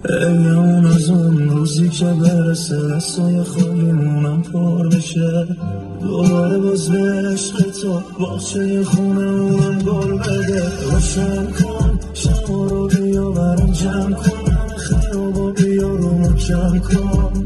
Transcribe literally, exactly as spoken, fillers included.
اون از اون روزی که برسه دستای خالیمونم پر بشه، دوباره باز به عشق تو باغچه خونه اونم گل بده. روشن کن شما رو بیا برام جمع کن، خرابا بیا رو محکم کن،